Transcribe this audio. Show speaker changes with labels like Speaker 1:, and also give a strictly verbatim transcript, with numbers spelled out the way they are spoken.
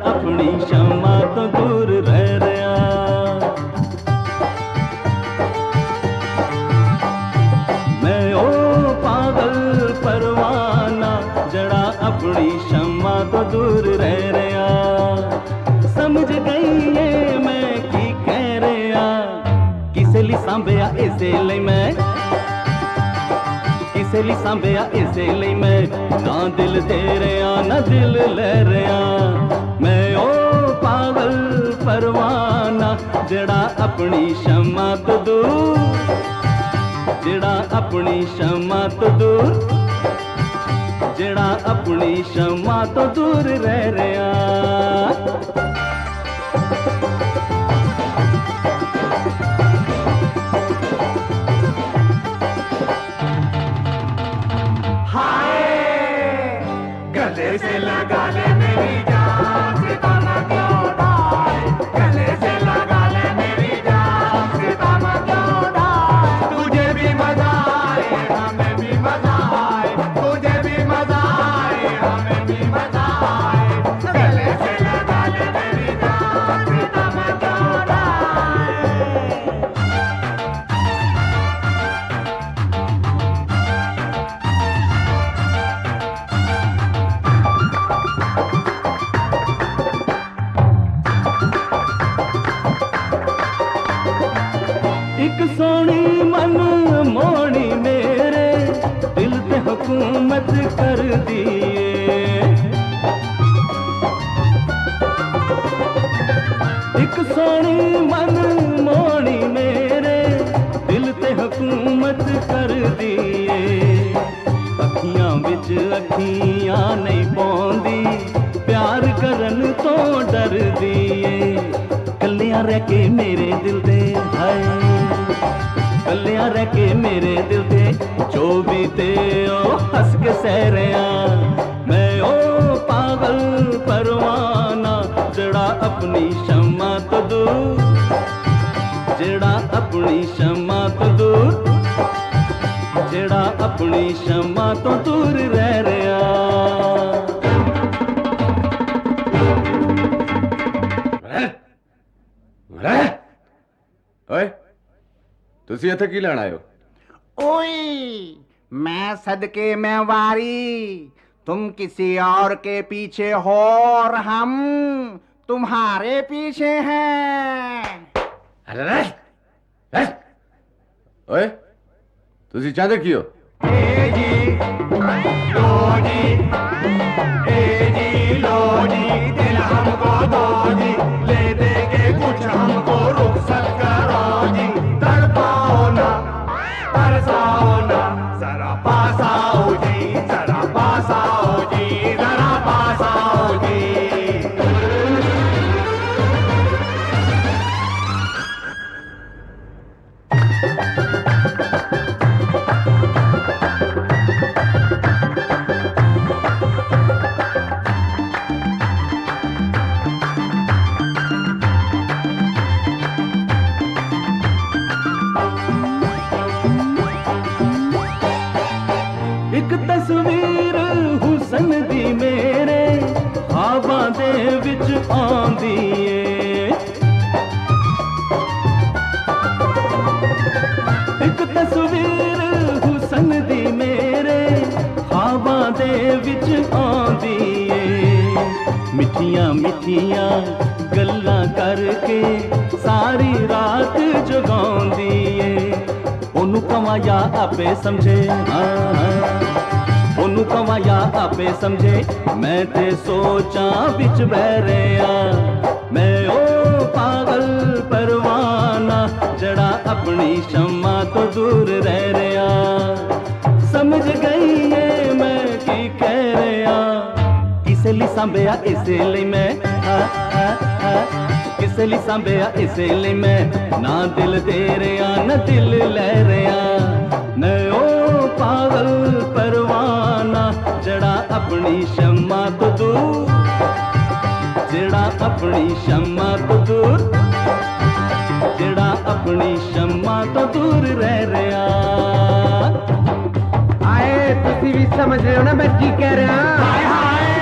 Speaker 1: अपनी शम्मा तो दूर रह रहा। मैं ओ पागल परवाना जड़ा अपनी शम्मा तो दूर रह रहा। समझ गई ये मैं की कह रहा, किसे ली सांभया इसे ਲਈ मैं, किसे ली सांभया इसे ਲਈ मैं, ना दिल दे रहा ना दिल ले रहा। मैं ओ पागल परवाना जड़ा अपनी शम्मा तो दूर, जड़ा अपनी शम्मा तो दूर, जड़ा अपनी शम्मा तो दूर रह रहा।
Speaker 2: गले से लगा ले मेरी जान, सितारा क्यों ढाए, गले से लगा ले मेरी जान, सितारा क्यों ढाए। तुझे भी मजा आए हमें भी मजा आए, तुझे भी मजा आए हमें भी मजा आए। गले से लगा ले मेरी जान, सितारा क्यों ढाए।
Speaker 1: एक सोनी मन मोनी मेरे दिल पे हुकूमत कर दिए। एक सोनी मन मोनी मेरे दिल पे हुकूमत कर दिए। अखियां विच अखियां नहीं पौंदी, प्यार करन तो डर दिए। कलियां रह के मेरे दिल दे हाय, कलियां रह के मेरे दिल दे जो भी ते ओ हंस के सह रहा। मैं ओ पागल परवाना जड़ा अपनी शम्मा तो दूर, जड़ा अपनी शम्मा तो दूर, जड़ा अपनी शम्मा तो दूर रह रहा।
Speaker 3: ओए तुसी इत्थे की लेण आए हो?
Speaker 2: ओए मैं सदके में वारी, तुम किसी और के पीछे हो और हम तुम्हारे पीछे हैं।
Speaker 3: अरे ओए तुसी चाहते की हो?
Speaker 2: ए जी लो जी, ए जी लो जी, दिल हमको दो जी, ले दे के कुछ हमको रुखसत करो जी। तड़पाओ ना तरसाओ ना, जरा पास आओ जी, जरा पास आओ जी, जरा पास आओ जी।
Speaker 1: एक तस्वीर हुसन दी मेरे ख्वाबां दे विच आंदी ए। एक तस्वीर हुसन दी मेरे ख्वाबां दे विच आंदी ए। मिठियां मिठियां गल्लां करके सारी रात जगाउंदी ए। ओनू कवां या आपे समझे, ओनू कवां या आपे समझे, मैं ते सोचां बिच बह रहा। मैं ओ पागल परवाना जड़ा अपनी शम्मा तो दूर रह रहा। समझ गई ये मैं की कह रहा, किसे ली सांभया इसे ਲਈ मैं, हा, हा, हा, किसे ली सांभया इसे ਲਈ मैं, ना दिल दे रहा ना दिल ले रहा। मैं ओ पागल परवाना जड़ा अपनी शम्मा तो दूर, जड़ा अपनी शम्मा तो दूर, जड़ा अपनी शम्मा तो दूर रह रहा।
Speaker 4: आए तुसी भी समझ रहे हो ना मैं की कह रहा।
Speaker 2: हाय हाय